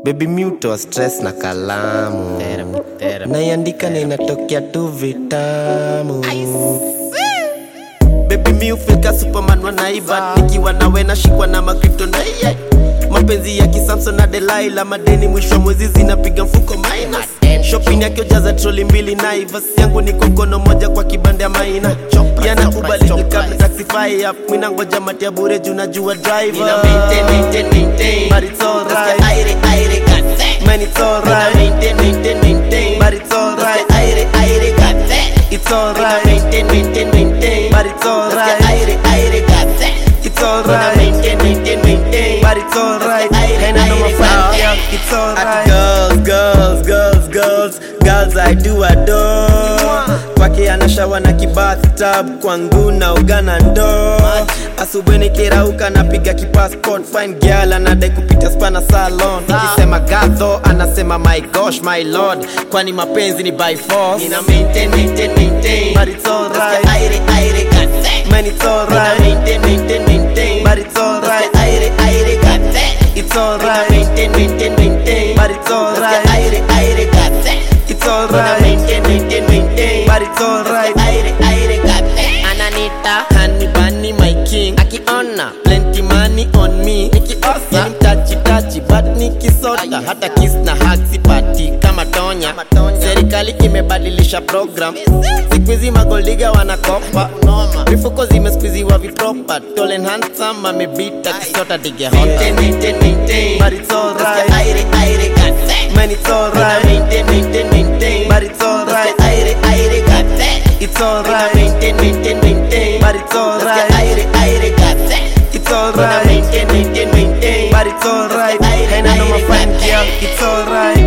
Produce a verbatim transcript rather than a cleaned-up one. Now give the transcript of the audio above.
Baby mute wa stress na kalamu naiandika na inatokea tu vitamu. Baby mi ufika Superman wanaiba, nikiwa nawe nashikwa na makripto na iye mapenzi ya kisamson na Delilah, madeni mwisho mwezi zinapiga mfuko minus. Shopping yake ujaza troli mbili na ivasi yangu ni kokono moja kwa kibande ya maina. Yana ubali kabla taxify up, mina ngoja mati ya bure juu najua driver. Nina maintain, maintain, maintain, but it's alright. Aire, aire, got man it's alright. Nina maintain, maintain, maintain, but it's alright. Aire, aire, got it's alright. Nina maintain, maintain, maintain, but it's alright. Aire, aire, got it's alright. Nina maintain, maintain, maintain, but it's alright. And I know my friend, yeah, it's alright. Girls, girls, girls, girls, girls I do adore. Kwake anashawa na kibathtub, kwangu na ugana ndo. Asubuhi nikirauka napiga kipassport, fine girl anadai kupita spa na salon. Nikisema gadho anasema my gosh my lord, kwani mapenzi ni by force. Nina maintain, maintain, maintain, but it's alright. Aire, aire, got man it's alright. Nina maintain, maintain, maintain, but it's alright. Aire, aire, got it's alright. Nina maintain, maintain, maintain, but it's alright. Aire, aire, got it's alright. Nina maintain, maintain, maintain, but it's alright. Aire, aire, got Ananita, honey bunny, my king. Akiona plenty money on me, nikiosa mtachi tachi, but nikisota hata kiss na hug sipati kama Tonya. Serikali imebadilisha program, siku hizi magoldiga wanakopa, mifuko zimesqueeziwa vipropa. Tall and handsome amebita kisota dige hot. Maintain, maintain, maintain, but it's alright. Aire, aire, got man it's alright. Maintain, maintain, maintain, but it's alright. Aire, aire, got it's alright. Maintain, maintain, maintain, but it's alright. Aire, aire, got it's alright. Maintain, maintain, maintain, but it's alright. And I know my friend, yeah, it's alright.